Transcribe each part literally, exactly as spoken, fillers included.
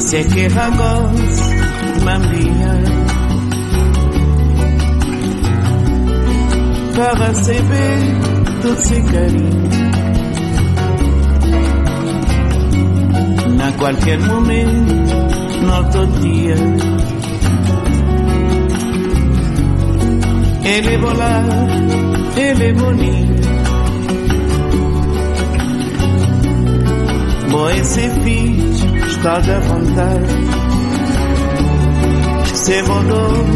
Se é que ragos mambia para receber todo esse carinho. Na qualquer momento, no todo dia, ele é volar, ele é bonito. Bom, esse filho está da vontade. Se voltou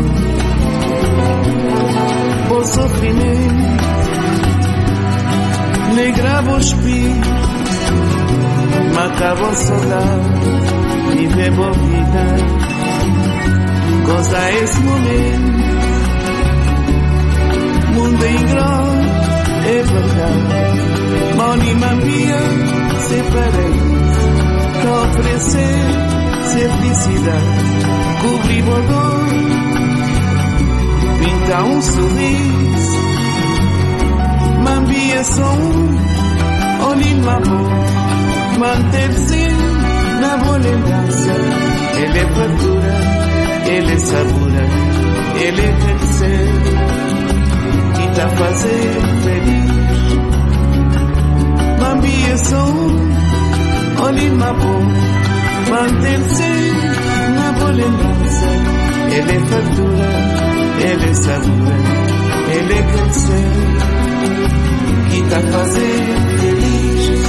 por sofrimento, lhe grava os espírito, matava o soldado, vive boa vida. Goza esse momento, mundo ingrato, é verdade. Moni mambia, se paraíso, pra oferecer, ser felicidade. Cobrir o dor, pintar um sorriso. Mambia só um, olhinho na boca, manter-se na boa lembrança. Ele é fartura, ele é sabura, ele é crescer e tá fazendo feliz. Mambia só um, olhinho na boca, manter-se na boa lembrança. Ele é fartura, ele é sabura, ele é crescer e tá fazendo feliz.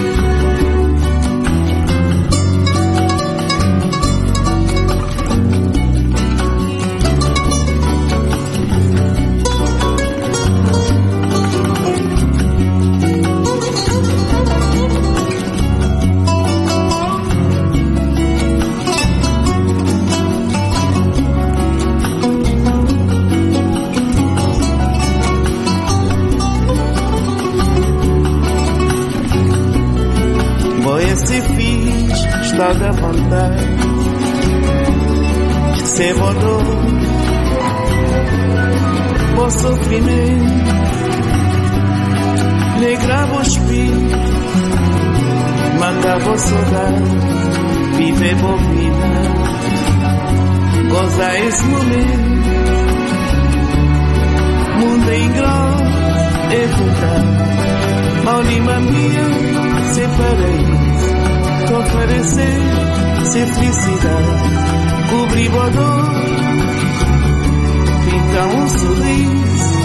Está da vontade, se voltou por sofrimento, lhe grava o espírito, matava o soldado, vive boa vida. Goza esse momento, mundo ingrato, é verdade. Maulima minha, se paraíso, oferecer, ser felicidade. Cobrir a dor, pintar um sorriso.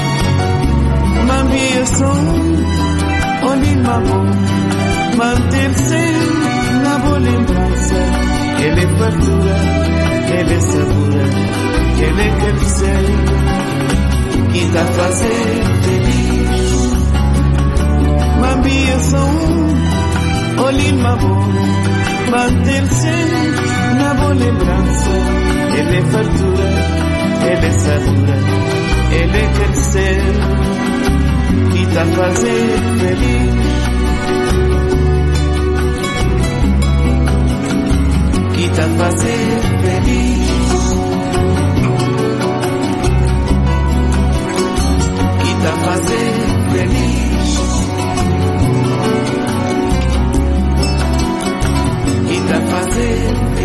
Mambia só um, olhinho na boca, manter-se na boa lembrança. Ele é fartura, ele é sabura, ele é crescer e tá fazendo feliz. Mambia só um, olhinho na boca, manter-se na boa lembrança. Ele é fartura, ele é sabura, ele é crescer e tá fazendo feliz. E tá fazendo feliz. E tá fazendo feliz. E tá fazendo feliz.